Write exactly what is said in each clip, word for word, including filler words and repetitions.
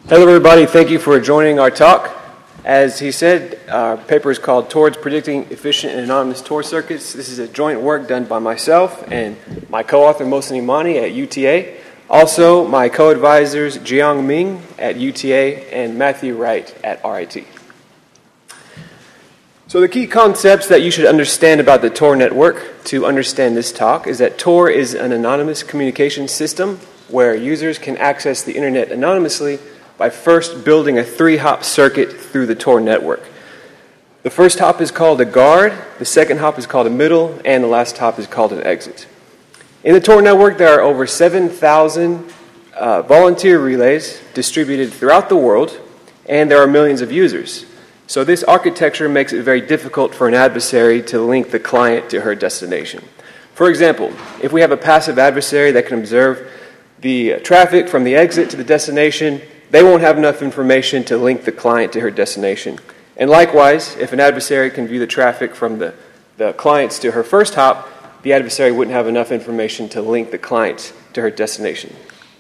Hello everybody, thank you for joining our talk. As he said, our paper is called Towards Predicting Efficient and Anonymous Tor Circuits. This is a joint work done by myself and my co-author Mohsen Imani at U T A. Also, my co-advisors Jiang Ming at U T A and Matthew Wright at R I T. So the key concepts that you should understand about the Tor network to understand this talk is that Tor is an anonymous communication system where users can access the internet anonymously by first building a three-hop circuit through the Tor network. The first hop is called a guard, the second hop is called a middle, and the last hop is called an exit. In the Tor network, there are over seven thousand uh, volunteer relays distributed throughout the world, and there are millions of users. So this architecture makes it very difficult for an adversary to link the client to her destination. For example, if we have a passive adversary that can observe the traffic from the exit to the destination, they won't have enough information to link the client to her destination. And likewise, if an adversary can view the traffic from the, the clients to her first hop, the adversary wouldn't have enough information to link the client to her destination.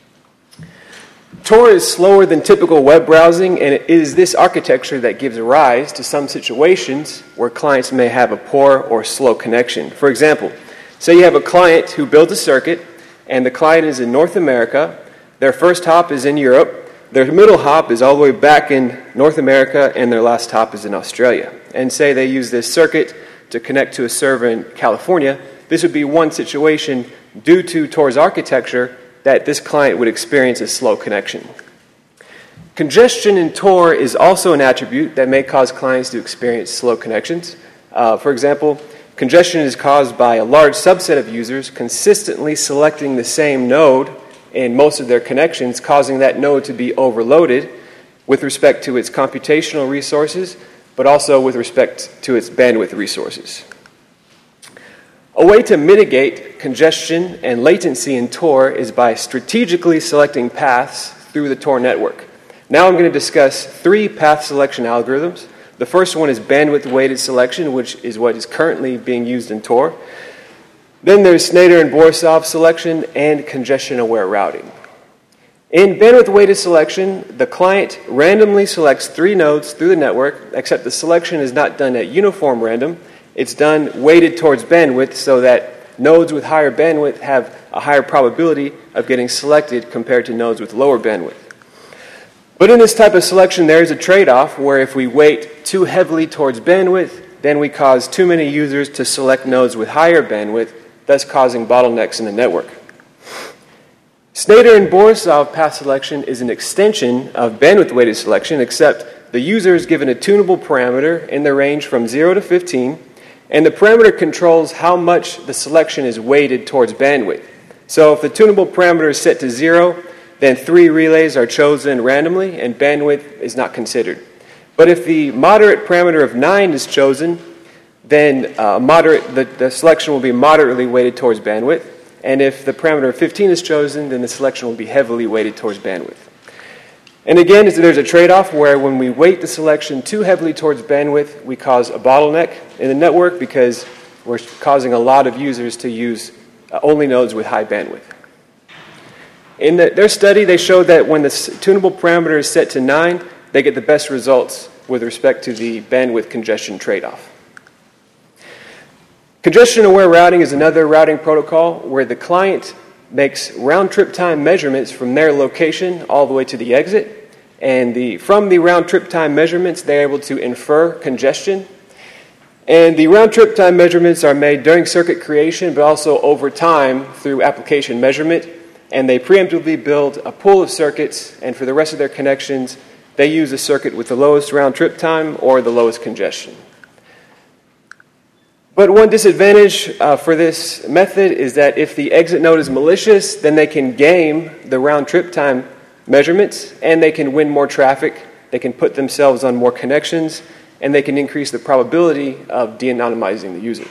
Tor is slower than typical web browsing, and it is this architecture that gives rise to some situations where clients may have a poor or slow connection. For example, say you have a client who builds a circuit, and the client is in North America, their first hop is in Europe, their middle hop is all the way back in North America, and their last hop is in Australia. And say they use this circuit to connect to a server in California, this would be one situation due to Tor's architecture that this client would experience a slow connection. Congestion in Tor is also an attribute that may cause clients to experience slow connections. Uh, for example, congestion is caused by a large subset of users consistently selecting the same node in most of their connections, causing that node to be overloaded with respect to its computational resources, but also with respect to its bandwidth resources. A way to mitigate congestion and latency in Tor is by strategically selecting paths through the Tor network. Now I'm going to discuss three path selection algorithms. The first one is bandwidth-weighted selection, which is what is currently being used in Tor. Then there's Snader and Borisov selection and congestion-aware routing. In bandwidth-weighted selection, the client randomly selects three nodes through the network, except the selection is not done at uniform random. It's done weighted towards bandwidth so that nodes with higher bandwidth have a higher probability of getting selected compared to nodes with lower bandwidth. But in this type of selection, there is a trade-off where if we weight too heavily towards bandwidth, then we cause too many users to select nodes with higher bandwidth, thus causing bottlenecks in the network. Snader and Borisov path selection is an extension of bandwidth-weighted selection, except the user is given a tunable parameter in the range from zero to fifteen, and the parameter controls how much the selection is weighted towards bandwidth. So if the tunable parameter is set to zero, then three relays are chosen randomly, and bandwidth is not considered. But if the moderate parameter of nine is chosen, then uh, moderate, the, the selection will be moderately weighted towards bandwidth. And if the parameter of fifteen is chosen, then the selection will be heavily weighted towards bandwidth. And again, there's a trade-off where when we weight the selection too heavily towards bandwidth, we cause a bottleneck in the network because we're causing a lot of users to use uh, only nodes with high bandwidth. In the, their study, they showed that when the tunable parameter is set to nine, they get the best results with respect to the bandwidth congestion trade-off. Congestion-aware routing is another routing protocol where the client makes round-trip time measurements from their location all the way to the exit, and the, from the round-trip time measurements, they're able to infer congestion. And the round-trip time measurements are made during circuit creation, but also over time through application measurement, and they preemptively build a pool of circuits, and for the rest of their connections, they use a circuit with the lowest round-trip time or the lowest congestion. But one disadvantage uh, for this method is that if the exit node is malicious, then they can game the round-trip time measurements, and they can win more traffic, they can put themselves on more connections, and they can increase the probability of de-anonymizing the user.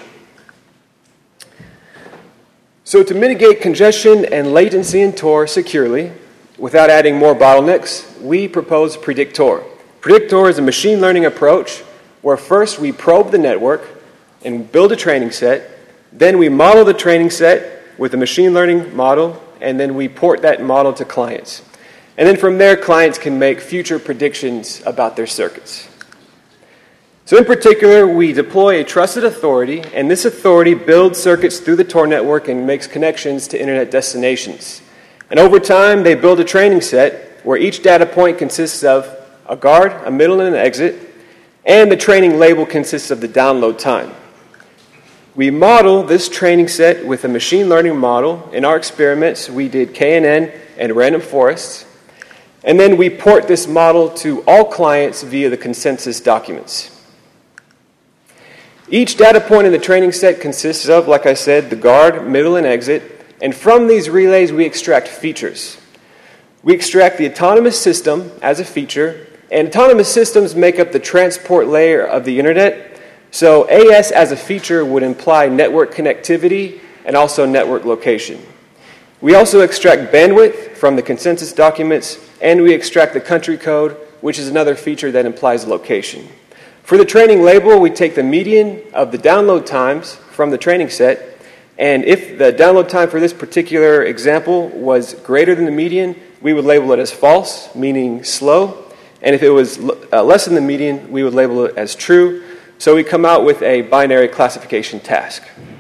So to mitigate congestion and latency in Tor securely, without adding more bottlenecks, we propose PredictTor. PredictTor is a machine learning approach where first we probe the network and build a training set, then we model the training set with a machine learning model, and then we port that model to clients. And then from there, clients can make future predictions about their circuits. So in particular, we deploy a trusted authority, and this authority builds circuits through the Tor network and makes connections to internet destinations. And over time, they build a training set where each data point consists of a guard, a middle, and an exit, and the training label consists of the download time. We model this training set with a machine learning model. In our experiments, we did K N N and random forests, and then we port this model to all clients via the consensus documents. Each data point in the training set consists of, like I said, the guard, middle, and exit, and from these relays we extract features. We extract the autonomous system as a feature, and autonomous systems make up the transport layer of the internet, so A S as a feature would imply network connectivity and also network location. We also extract bandwidth from the consensus documents, and we extract the country code, which is another feature that implies location. For the training label, we take the median of the download times from the training set, and if the download time for this particular example was greater than the median, we would label it as false, meaning slow, and if it was uh, less than the median, we would label it as true, so we come out with a binary classification task.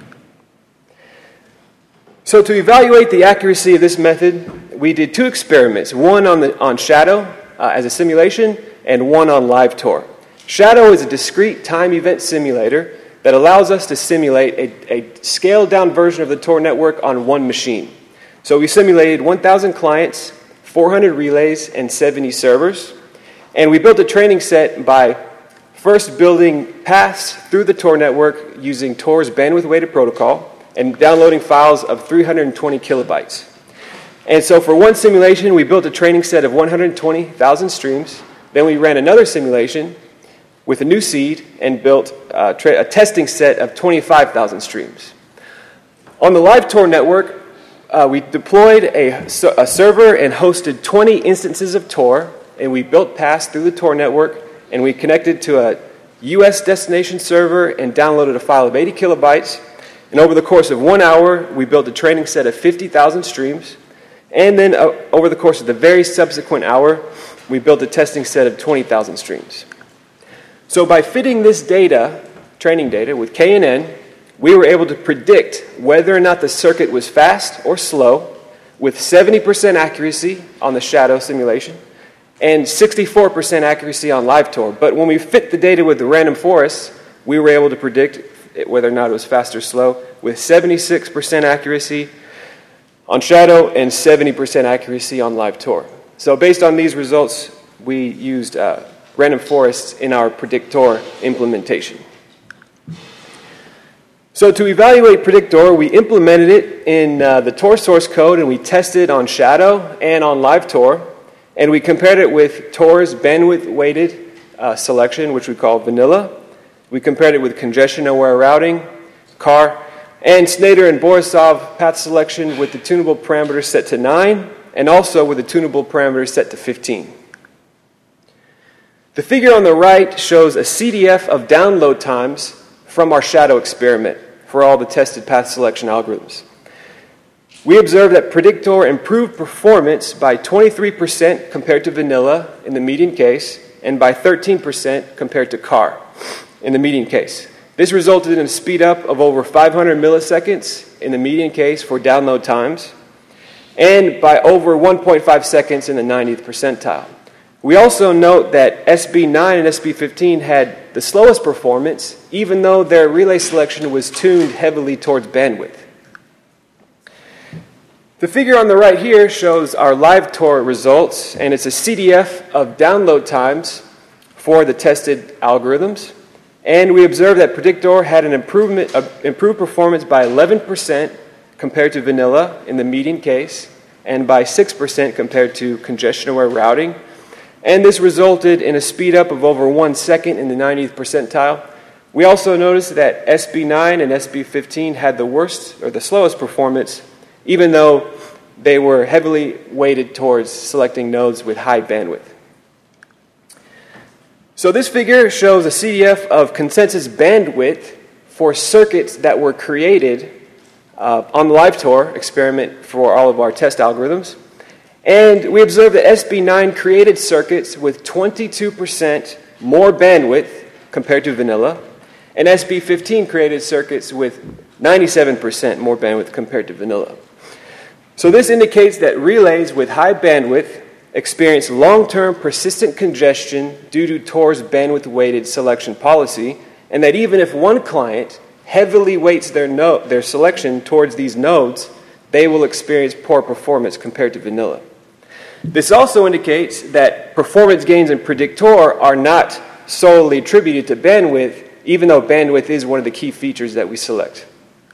So to evaluate the accuracy of this method, we did two experiments, one on, the, on Shadow uh, as a simulation, and one on LiveTor. Shadow is a discrete time event simulator that allows us to simulate a, a scaled-down version of the Tor network on one machine. So we simulated one thousand clients, four hundred relays, and seventy servers. And we built a training set by first building paths through the Tor network using Tor's bandwidth-weighted protocol and downloading files of three hundred twenty kilobytes. And so for one simulation, we built a training set of one hundred twenty thousand streams. Then we ran another simulation with a new seed and built uh, tra- a testing set of twenty-five thousand streams. On the LiveTor network, uh, we deployed a, a server and hosted twenty instances of Tor, and we built paths through the Tor network, and we connected to a U S destination server and downloaded a file of eighty kilobytes. And over the course of one hour, we built a training set of fifty thousand streams. And then uh, over the course of the very subsequent hour, we built a testing set of twenty thousand streams. So by fitting this data, training data, with K N N, we were able to predict whether or not the circuit was fast or slow with seventy percent accuracy on the Shadow simulation and sixty-four percent accuracy on LiveTor. But when we fit the data with the random forests, we were able to predict whether or not it was fast or slow with seventy-six percent accuracy on Shadow and seventy percent accuracy on LiveTor. So based on these results, we used uh, random forests in our Predictor implementation. So to evaluate Predictor, we implemented it in uh, the Tor source code, and we tested on Shadow and on LiveTor, and we compared it with Tor's bandwidth-weighted uh, selection, which we call vanilla. We compared it with congestion-aware routing, C A R, and Snyder and Borisov path selection with the tunable parameter set to nine, and also with the tunable parameter set to fifteen. The figure on the right shows a C D F of download times from our Shadow experiment for all the tested path selection algorithms. We observed that Predictor improved performance by twenty-three percent compared to vanilla in the median case, and by thirteen percent compared to C A R in the median case. This resulted in a speed up of over five hundred milliseconds in the median case for download times, and by over one point five seconds in the ninetieth percentile. We also note that S B nine and S B fifteen had the slowest performance, even though their relay selection was tuned heavily towards bandwidth. The figure on the right here shows our LiveTor results, and it's a C D F of download times for the tested algorithms. And we observed that Predictor had an improvement, uh, improved performance by eleven percent compared to vanilla in the median case, and by six percent compared to congestion-aware routing. And this resulted in a speed up of over one second in the ninetieth percentile. We also noticed that S B nine and S B fifteen had the worst or the slowest performance, even though they were heavily weighted towards selecting nodes with high bandwidth. So this figure shows a C D F of consensus bandwidth for circuits that were created uh, on the LiveTor experiment for all of our test algorithms. And we observed that S B nine created circuits with twenty-two percent more bandwidth compared to vanilla, and S B fifteen created circuits with ninety-seven percent more bandwidth compared to vanilla. So this indicates that relays with high bandwidth experience long-term persistent congestion due to Tor's bandwidth-weighted selection policy, and that even if one client heavily weights their, no- their selection towards these nodes, they will experience poor performance compared to vanilla. This also indicates that performance gains in Predictor are not solely attributed to bandwidth, even though bandwidth is one of the key features that we select.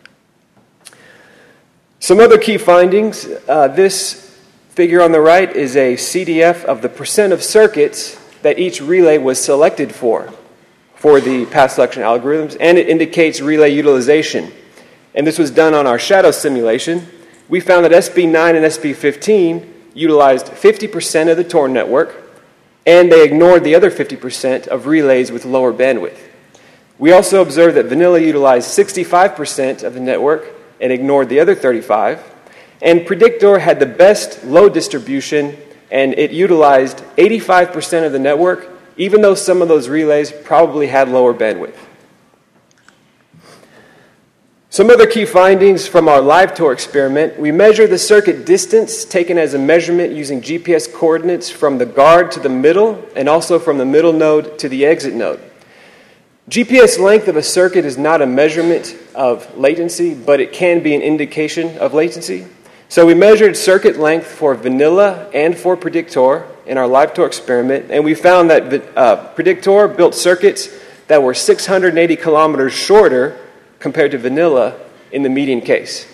Some other key findings. Uh, this figure on the right is a C D F of the percent of circuits that each relay was selected for, for the path selection algorithms, and it indicates relay utilization. And this was done on our shadow simulation. We found that S B nine and S B fifteen utilized fifty percent of the Tor network, and they ignored the other fifty percent of relays with lower bandwidth. We also observed that vanilla utilized sixty-five percent of the network and ignored the other thirty-five percent, and Predictor had the best load distribution, and it utilized eighty-five percent of the network, even though some of those relays probably had lower bandwidth. Some other key findings from our live Tor experiment: we measured the circuit distance taken as a measurement using G P S coordinates from the guard to the middle and also from the middle node to the exit node. G P S length of a circuit is not a measurement of latency, but it can be an indication of latency. So we measured circuit length for vanilla and for Predictor in our live Tor experiment, and we found that uh, Predictor built circuits that were six hundred eighty kilometers shorter compared to vanilla in the median case.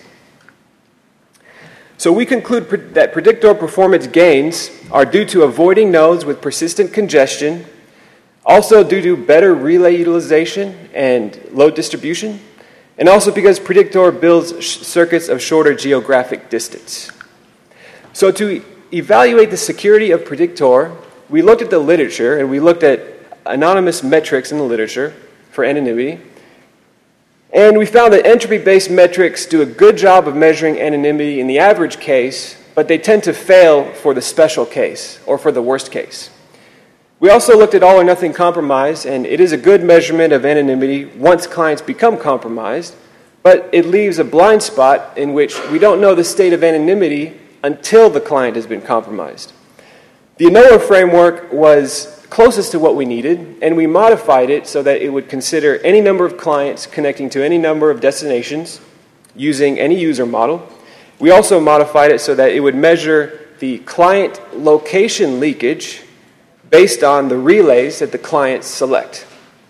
So we conclude pre- that Predictor performance gains are due to avoiding nodes with persistent congestion, also due to better relay utilization and load distribution, and also because Predictor builds sh- circuits of shorter geographic distance. So to evaluate the security of Predictor, we looked at the literature, and we looked at anonymous metrics in the literature for anonymity. And we found that entropy-based metrics do a good job of measuring anonymity in the average case, but they tend to fail for the special case or for the worst case. We also looked at all or nothing compromise, and it is a good measurement of anonymity once clients become compromised, but it leaves a blind spot in which we don't know the state of anonymity until the client has been compromised. The ANOVA framework was closest to what we needed, and we modified it so that it would consider any number of clients connecting to any number of destinations using any user model. We also modified it so that it would measure the client location leakage based on the relays that the clients select.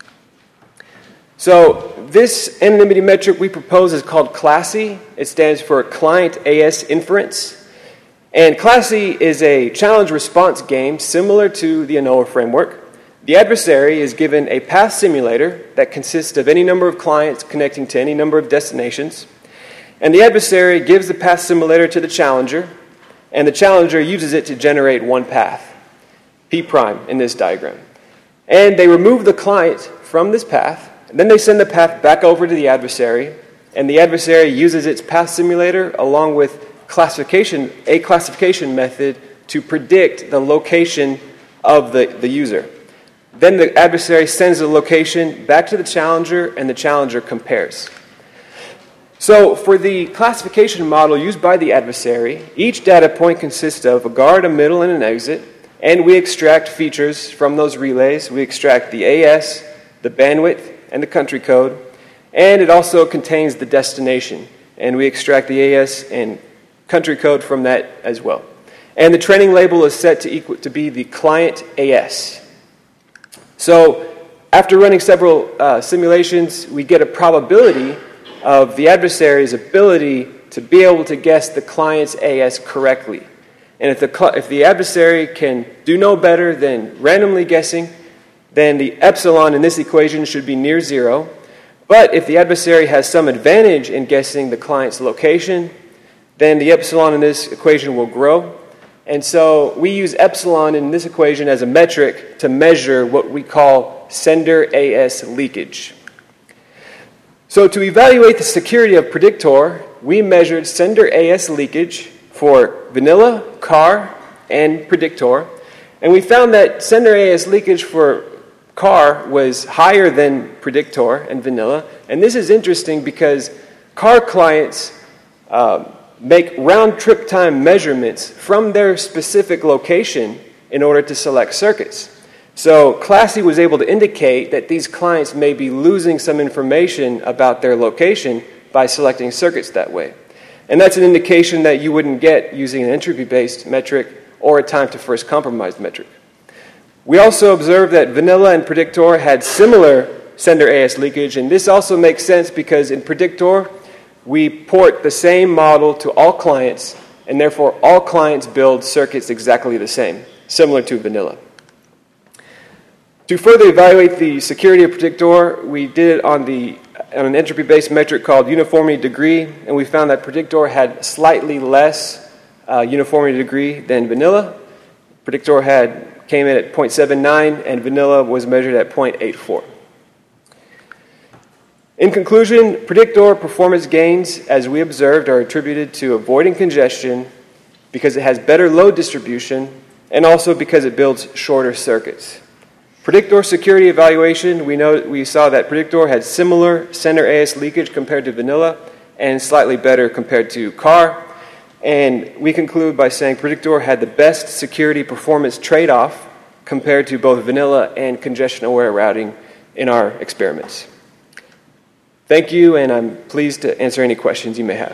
So this anonymity metric we propose is called CLASI. It stands for Client A S Inference. And CLASI is a challenge response game similar to the ANOVA framework. The adversary is given a path simulator that consists of any number of clients connecting to any number of destinations. And the adversary gives the path simulator to the challenger, and the challenger uses it to generate one path, P prime in this diagram. And they remove the client from this path, and then they send the path back over to the adversary, and the adversary uses its path simulator along with classification, a classification method to predict the location of the, the user. Then the adversary sends the location back to the challenger, and the challenger compares. So for the classification model used by the adversary, each data point consists of a guard, a middle, and an exit, and we extract features from those relays. We extract the A S, the bandwidth, and the country code, and it also contains the destination, and we extract the A S and country code from that as well. And the training label is set to equal to be the client A S. So after running several uh, simulations, we get a probability of the adversary's ability to be able to guess the client's A S correctly. And if the, cl- if the adversary can do no better than randomly guessing, then the epsilon in this equation should be near zero. But if the adversary has some advantage in guessing the client's location, then the epsilon in this equation will grow. And so we use epsilon in this equation as a metric to measure what we call sender A S leakage. So to evaluate the security of Predictor, we measured sender A S leakage for vanilla, car, and predictor. And we found that sender A S leakage for C A R was higher than predictor and vanilla. And this is interesting because C A R clients uh, make round-trip time measurements from their specific location in order to select circuits. So Classy was able to indicate that these clients may be losing some information about their location by selecting circuits that way. And that's an indication that you wouldn't get using an entropy-based metric or a time-to-first compromised metric. We also observed that vanilla and predictor had similar sender A S leakage, and this also makes sense because in predictor, we port the same model to all clients, and therefore all clients build circuits exactly the same, similar to vanilla. To further evaluate the security of predictor, we did it on, the, on an entropy-based metric called uniformity degree, and we found that predictor had slightly less uh, uniformity degree than vanilla. Predictor had came in at zero point seven nine, and vanilla was measured at zero point eight four. In conclusion, predictor performance gains, as we observed, are attributed to avoiding congestion because it has better load distribution and also because it builds shorter circuits. Predictor security evaluation, we know we saw that predictor had similar sender A S leakage compared to vanilla and slightly better compared to C A R. And we conclude by saying predictor had the best security performance trade-off compared to both vanilla and congestion-aware routing in our experiments. Thank you, and I'm pleased to answer any questions you may have.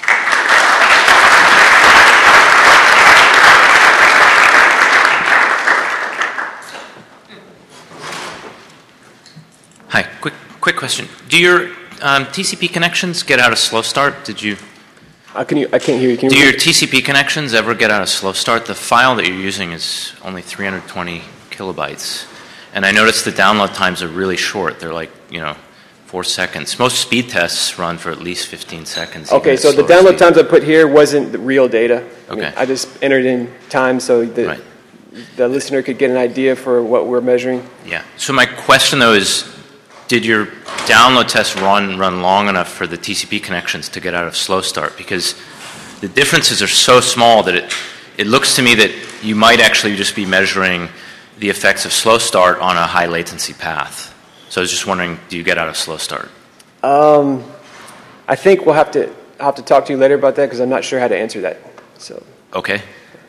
Hi, quick quick question. Do your um, T C P connections get out of slow start? Did you? Uh, can you I can't hear you. Can you Do your T C P connections ever get out of slow start? The file that you're using is only three hundred twenty kilobytes, and I noticed the download times are really short. They're like, you know, four seconds. Most speed tests run for at least fifteen seconds. Okay, so the download speed. times I put here wasn't the real data. I okay. mean, I just entered in time so that right. the listener could get an idea for what we're measuring. Yeah. So my question though is, did your download test run run long enough for the T C P connections to get out of slow start? Because the differences are so small that it, it looks to me that you might actually just be measuring the effects of slow start on a high latency path. So I was just wondering, do you get out of slow start? Um, I think we'll have to I'll have to talk to you later about that because I'm not sure how to answer that. So okay.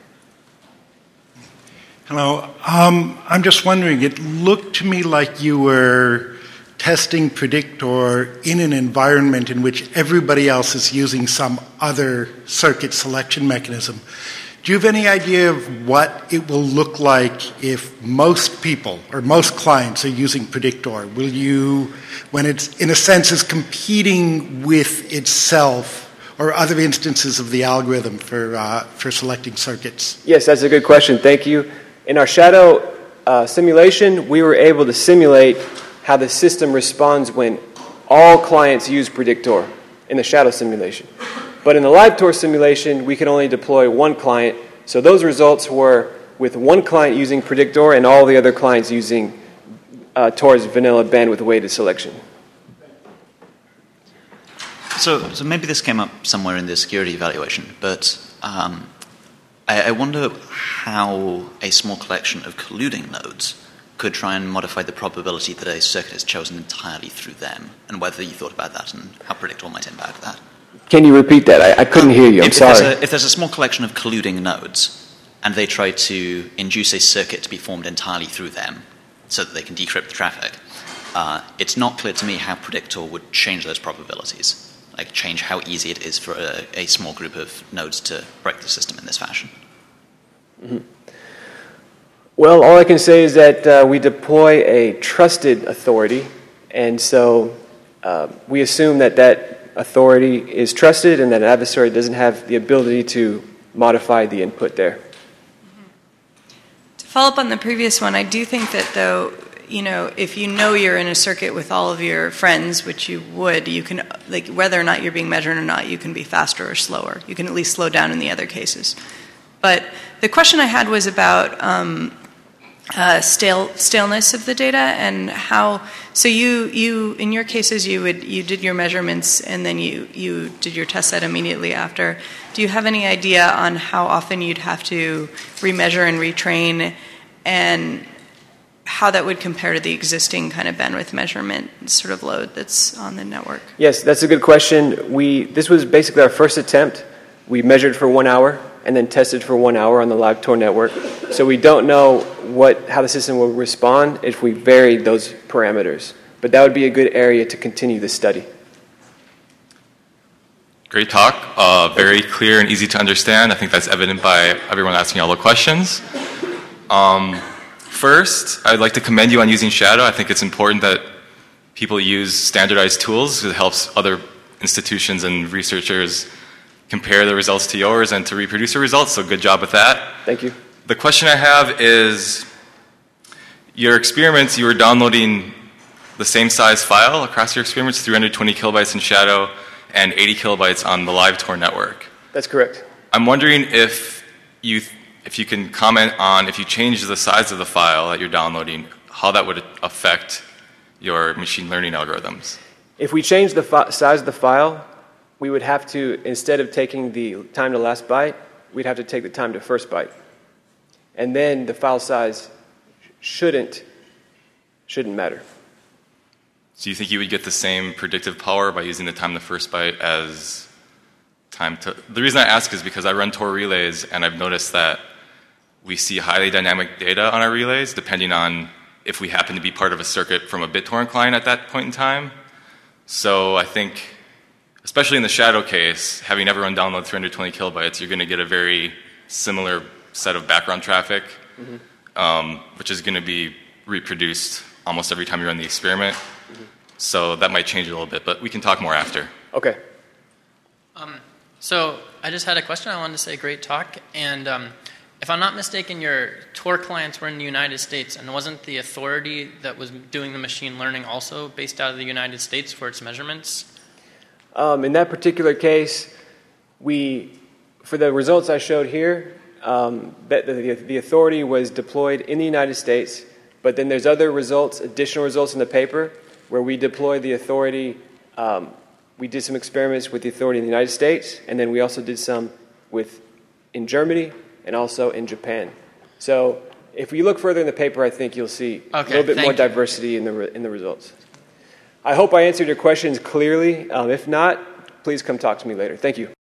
Hello. Um, I'm just wondering. It looked to me like you were testing predictor in an environment in which everybody else is using some other circuit selection mechanism. Do you have any idea of what it will look like if most people or most clients are using predictor? Will you, when it's in a sense is competing with itself or other instances of the algorithm for uh, for selecting circuits? Yes, that's a good question. Thank you. In our shadow uh, simulation, we were able to simulate how the system responds when all clients use predictor in the shadow simulation. But in the LiveTor simulation, we can only deploy one client. So those results were with one client using predictor and all the other clients using uh, Tor's vanilla bandwidth-weighted selection. So, so maybe this came up somewhere in the security evaluation, but um, I, I wonder how a small collection of colluding nodes could try and modify the probability that a circuit is chosen entirely through them, and whether you thought about that and how predictor might impact that. Can you repeat that? I, I couldn't um, hear you. I'm if, sorry. If there's, a, if there's a small collection of colluding nodes, and they try to induce a circuit to be formed entirely through them so that they can decrypt the traffic, uh, it's not clear to me how predictor would change those probabilities, like change how easy it is for a, a small group of nodes to break the system in this fashion. Mm-hmm. Well, all I can say is that uh, we deploy a trusted authority, and so uh, we assume that that authority is trusted and that an adversary doesn't have the ability to modify the input there. Mm-hmm. To follow up on the previous one, I do think that, though, you know, if you know you're in a circuit with all of your friends, which you would, you can, like, whether or not you're being measured or not, you can be faster or slower. You can at least slow down in the other cases. But the question I had was about um, uh, stale staleness of the data, and how. So you you in your cases you would you did your measurements and then you you did your test set immediately after. Do you have any idea on how often you'd have to remeasure and retrain, and how that would compare to the existing kind of bandwidth measurement sort of load that's on the network? Yes, that's a good question. We this was basically our first attempt. We measured for one hour and then tested for one hour on the live Tor network. So we don't know what how the system will respond if we varied those parameters. But that would be a good area to continue the study. Great talk. Uh, very clear and easy to understand. I think that's evident by everyone asking all the questions. Um, first, I'd like to commend you on using Shadow. I think it's important that people use standardized tools because it helps other institutions and researchers compare the results to yours and to reproduce the results, so good job with that. Thank you. The question I have is, your experiments, you were downloading the same size file across your experiments, three hundred twenty kilobytes in Shadow and eighty kilobytes on the live Tor network. That's correct. I'm wondering if you, if you can comment on, if you change the size of the file that you're downloading, how that would affect your machine learning algorithms. If we change the fi- size of the file, we would have to, instead of taking the time to last byte, we'd have to take the time to first byte. And then the file size shouldn't, shouldn't matter. So you think you would get the same predictive power by using the time to first byte as time to... The reason I ask is because I run Tor relays, and I've noticed that we see highly dynamic data on our relays, depending on if we happen to be part of a circuit from a BitTorrent client at that point in time. So I think, especially in the Shadow case, having everyone download three hundred twenty kilobytes, you're going to get a very similar set of background traffic, mm-hmm. um, which is going to be reproduced almost every time you run the experiment. Mm-hmm. So that might change a little bit, but we can talk more after. Okay. Um, so I just had a question. I wanted to say great talk. And um, if I'm not mistaken, your Tor clients were in the United States, and wasn't the authority that was doing the machine learning also based out of the United States for its measurements? Um, in that particular case, we, for the results I showed here, um, the, the, the authority was deployed in the United States, but then there's other results, additional results in the paper, where we deployed the authority. Um, we did some experiments with the authority in the United States, and then we also did some with in Germany and also in Japan. So if we look further in the paper, I think you'll see okay, a little bit more you. diversity in the re- in the results. I hope I answered your questions clearly. Um, if not, please come talk to me later. Thank you.